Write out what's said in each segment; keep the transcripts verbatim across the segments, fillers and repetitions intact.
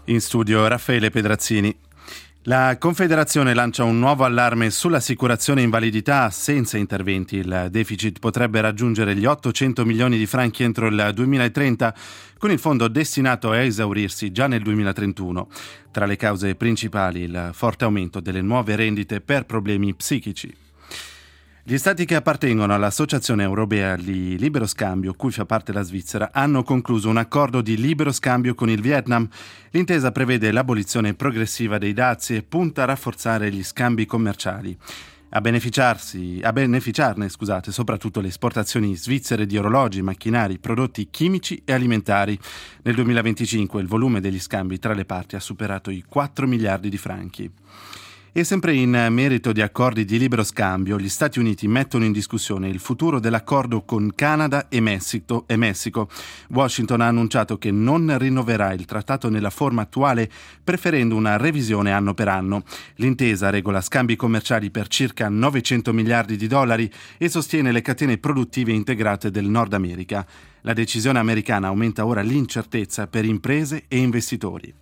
In studio Raffaele Pedrazzini. La Confederazione lancia un nuovo allarme sull'assicurazione invalidità senza interventi. Il deficit potrebbe raggiungere gli ottocento milioni di franchi entro il duemilatrenta, con il fondo destinato a esaurirsi già nel duemilatrentuno. Tra le cause principali il forte aumento delle nuove rendite per problemi psichici. Gli stati che appartengono all'Associazione Europea di Libero Scambio, cui fa parte la Svizzera, hanno concluso un accordo di libero scambio con il Vietnam. L'intesa prevede l'abolizione progressiva dei dazi e punta a rafforzare gli scambi commerciali. A beneficiarsi, a beneficiarne, scusate, soprattutto le esportazioni svizzere di orologi, macchinari, prodotti chimici e alimentari. Nel duemilaventicinque il volume degli scambi tra le parti ha superato i quattro miliardi di franchi. E sempre in merito di accordi di libero scambio, gli Stati Uniti mettono in discussione il futuro dell'accordo con Canada e Messico. e Messico. Washington ha annunciato che non rinnoverà il trattato nella forma attuale, preferendo una revisione anno per anno. L'intesa regola scambi commerciali per circa novecento miliardi di dollari e sostiene le catene produttive integrate del Nord America. La decisione americana aumenta ora l'incertezza per imprese e investitori.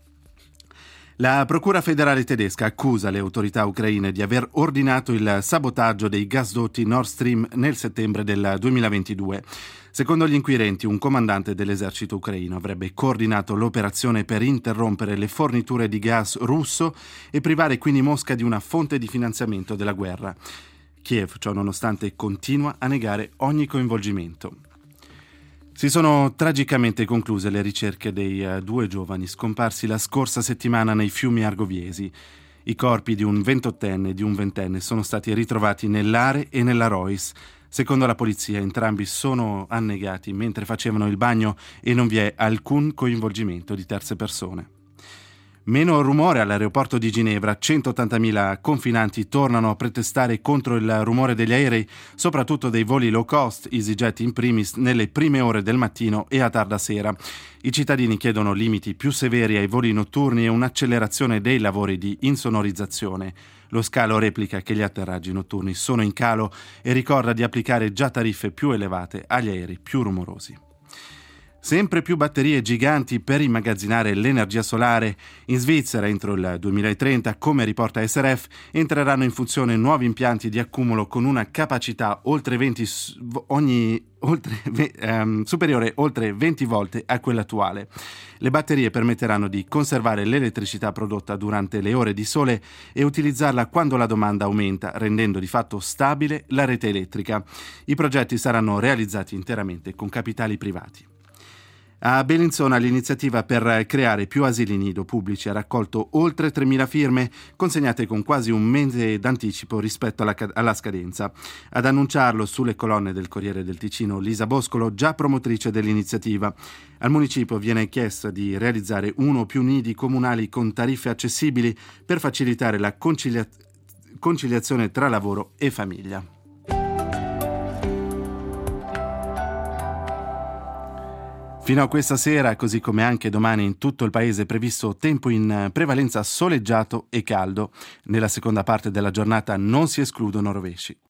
La Procura federale tedesca accusa le autorità ucraine di aver ordinato il sabotaggio dei gasdotti Nord Stream nel settembre del duemilaventidue. Secondo gli inquirenti, un comandante dell'esercito ucraino avrebbe coordinato l'operazione per interrompere le forniture di gas russo e privare quindi Mosca di una fonte di finanziamento della guerra. Kiev, ciò nonostante, continua a negare ogni coinvolgimento. Si sono tragicamente concluse le ricerche dei uh, due giovani scomparsi la scorsa settimana nei fiumi argoviesi. I corpi di un ventottenne e di un ventenne sono stati ritrovati nell'Are e nella Reuss. Secondo la polizia, entrambi sono annegati mentre facevano il bagno e non vi è alcun coinvolgimento di terze persone. Meno rumore all'aeroporto di Ginevra, centottantamila confinanti tornano a protestare contro il rumore degli aerei, soprattutto dei voli low cost, EasyJet in primis, nelle prime ore del mattino e a tarda sera. I cittadini chiedono limiti più severi ai voli notturni e un'accelerazione dei lavori di insonorizzazione. Lo scalo replica che gli atterraggi notturni sono in calo e ricorda di applicare già tariffe più elevate agli aerei più rumorosi. Sempre più batterie giganti per immagazzinare l'energia solare. In Svizzera entro il duemilatrenta, come riporta S R F, entreranno in funzione nuovi impianti di accumulo con una capacità oltre venti ogni oltre, um, superiore oltre venti volte a quella attuale. Le batterie permetteranno di conservare l'elettricità prodotta durante le ore di sole e utilizzarla quando la domanda aumenta, rendendo di fatto stabile la rete elettrica. I progetti saranno realizzati interamente con capitali privati. A Bellinzona l'iniziativa per creare più asili nido pubblici ha raccolto oltre tremila firme, consegnate con quasi un mese d'anticipo rispetto alla, alla scadenza. Ad annunciarlo sulle colonne del Corriere del Ticino Lisa Boscolo, già promotrice dell'iniziativa. Al municipio viene chiesto di realizzare uno o più nidi comunali con tariffe accessibili per facilitare la concilia- conciliazione tra lavoro e famiglia. Fino a questa sera, così come anche domani in tutto il paese, è previsto tempo in prevalenza soleggiato e caldo. Nella seconda parte della giornata non si escludono rovesci.